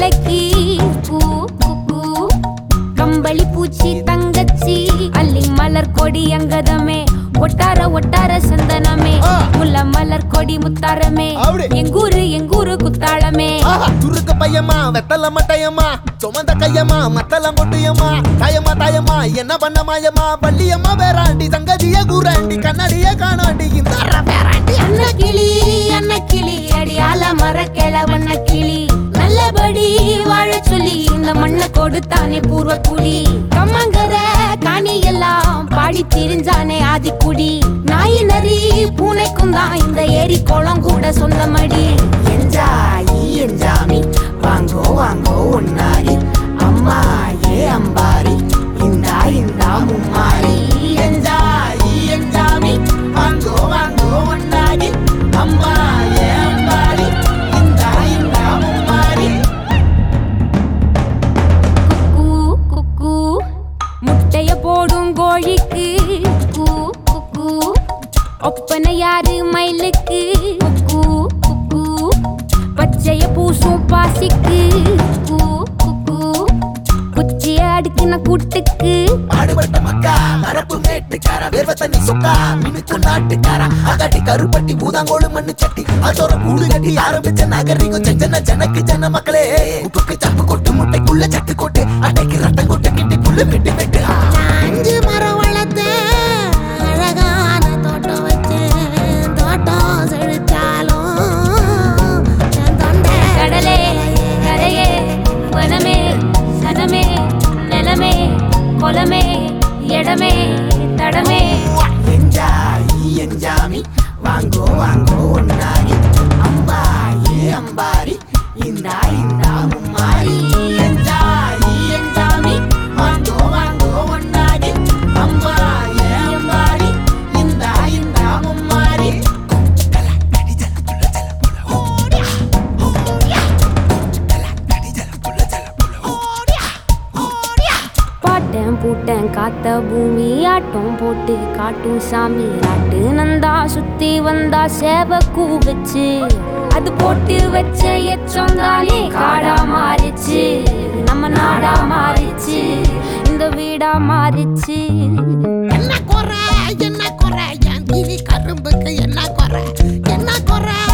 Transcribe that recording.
மாப்பிள்ளைக்கு பூ பூ கம்பளி பூச்சி தங்கச்சி அள்ளி மலர் கொடி அங்கதமே ஒட்டார ஒட்டார சந்தனமே முல்ல மலர் கொடி முத்தாரமே எங்கூரு குத்தாளமே துருக்கு பையமா வெத்தல மட்டையம்மா சுமந்த கையம்மா மத்தலம் கொட்டியம்மா தாயம்மா தாயம்மா என்ன பண்ண மாயம்மா பள்ளியம்மா வேறாண்டி சங்கதிய கூறாண்டி கண்ணாடிய காணாண்டி இந்த அண்ண கிளி அடியால மர கிளவண்ண கிளி நல்லபடி வாழ சொல்லி இந்த மண்ணை கொடுத்தானே பூர்வ குடி கம்மங்கர காணி எல்லாம் பாடி திரிஞ்சானே ஆதிக்குடி நாய் நரி பூனைக்கும் தான் இந்த ஏரி குளம் கூட சொந்தமடி என்ஜாமி வாங்கோ வாங்கோ ஒன்னாரி அம்மா ஏ அம்பாரி இந்தா இந்தா மும்மாரி என்ஜாமி வாங்கோ வாங்கோ ஒன்னாரி அம்மா ஏ அம்பாரி இந்தா இந்தா மும்மாரி குக்கு குக்கு முட்டைய போடும் கோழிக்கு கூ குக்கு ஒப்பனை யாரு மயிலுக்கு குக்கு குக்கு பச்சைய பூசும் பாசிக்கு கூ குக்கு குச்சிய அடுக்கின கூட்டுக்கு பாடுபட்ட மக்கா மரப்பு மேட்டுக்கார வேர்வ தண்ணி சொக்கா மினுக்கு நாட்டுக்கார அகாட்டி கருப்பட்டி பூதாங்கோடு மண்ணு சட்டி அதோட கூடு கட்டி ஆரம்பிச்ச நாகரிகம் செஞ்சன ஜனக்கு ஜன மக்களே உப்புக்கு சப்பு கொட்டு முட்டைக்குள்ள சட்டு கொட்டு அட்டைக்கு ரத்தம் கொட்டு கிட்டி புல்லு வெட்டு வெட்டு அஞ்சு மரம் வளர்த்தேன் அழகான தோட்டம் வச்சேன் தோட்டம் செழிச்சாலும் கடலே கரையே வனமே சனமே நிலமே கொலமே இடமே தடமே என்ஜாமி வாங்கோ வாங்கோ ஒன்னாரி அம்பா ஏ அம்பாரி இந்தா இந்தா மும்மாரி என்ஜாமி வாங்கோ வாங்கோ ஒன்னாரி அம்பா ஏ அம்பாரி இந்தா இந்தா மும்மாரி பாட்டேன் பூட்டேன் காத்த பூமி ஆட்டம் போட்டு காட்டும் சாமி நாட்டு நந்தா சுத்தி வந்தா சேவ கூவச்சு அது போட்டு வச்ச எச்சம் தானே காடா மாறிச்சு நம்ம நாடா மாறிச்சு இந்த வீடா மாறிச்சு என்ன குறை என் கிளி கரும்புக்கு என்ன குறை